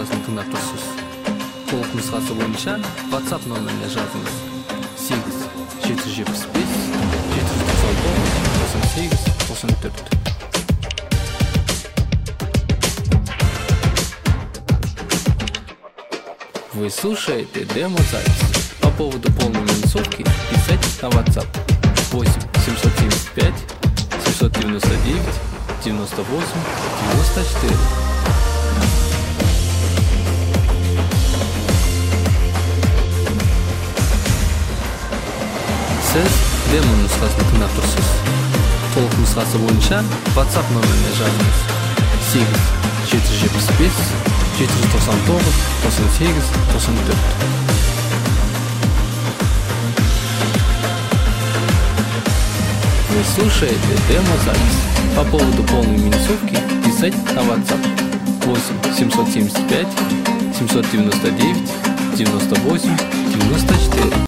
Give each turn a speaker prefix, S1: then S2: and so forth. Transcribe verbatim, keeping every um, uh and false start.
S1: нұсқасын тыңдап тұрсыз. Толық нұсқасы бойынша WhatsApp нөміріне жазыңыз: сегіз жеті жүз жетпіс бес жеті жүз тоқсан тоғыз тоқсан сегіз тоқсан төрт. Вы слушаете демо-запись. По поводу полной минусовки писать на WhatsApp восемь семьсот семьдесят пять семьсот девяносто девять девяносто восемь девяносто четыре. Сіз демо нұсқасын тыңдап тұрсыз. Толық нұсқасы бойынша WhatsApp нөміріне жазыңыз: сегіз жеті жүз жетпіс бес жеті жүз тоқсан тоғыз тоқсан сегіз тоқсан төрт. Вы слушаете демо-запись. По поводу полной минусовки писать на WhatsApp восемь семьсот семьдесят пять семьсот девяносто девять девяносто восемь девяносто четыре.